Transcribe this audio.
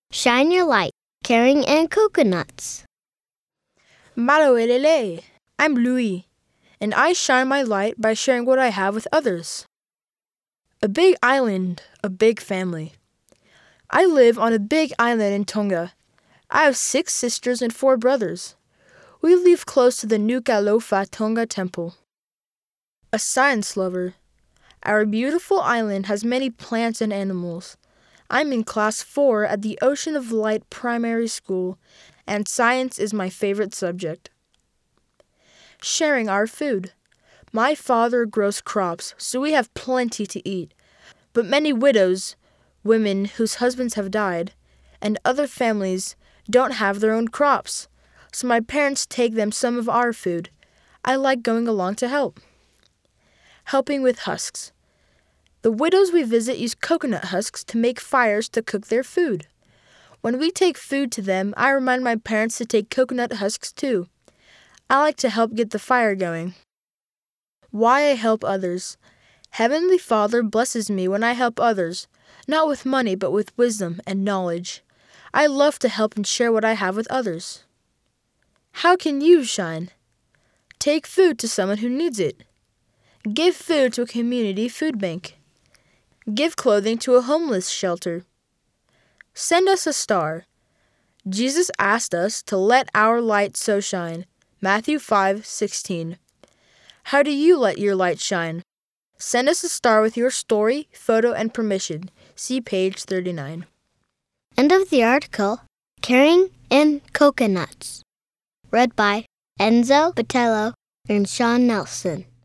Shine your light, carrying in coconuts. Maloelele. I'm Louis, and I shine my light by sharing what I have with others. A big island, a big family. I live on a big island in Tonga. I have 6 sisters and 4 brothers. We live close to the Nuku'alofa Tonga Temple. A science lover. Our beautiful island has many plants and animals. I'm in class 4 at the Ocean of Light Primary School, and science is my favorite subject. Sharing our food. My father grows crops, so we have plenty to eat. But many widows, women whose husbands have died, and other families don't have their own crops, so my parents take them some of our food. I like going along to help. Helping with husks. The widows we visit use coconut husks to make fires to cook their food. When we take food to them, I remind my parents to take coconut husks too. I like to help get the fire going. Why I help others. Heavenly Father blesses me when I help others, not with money but with wisdom and knowledge. I love to help and share what I have with others. How can you shine? Take food to someone who needs it. Give food to a community food bank. Give clothing to a homeless shelter. Send us a star. Jesus asked us to let our light so shine. Matthew 5:16. How do you let your light shine? Send us a star with your story, photo, and permission. See page 39. End of the article, Carrying in Coconuts. Read by Enzo Botello and Sean Nelson.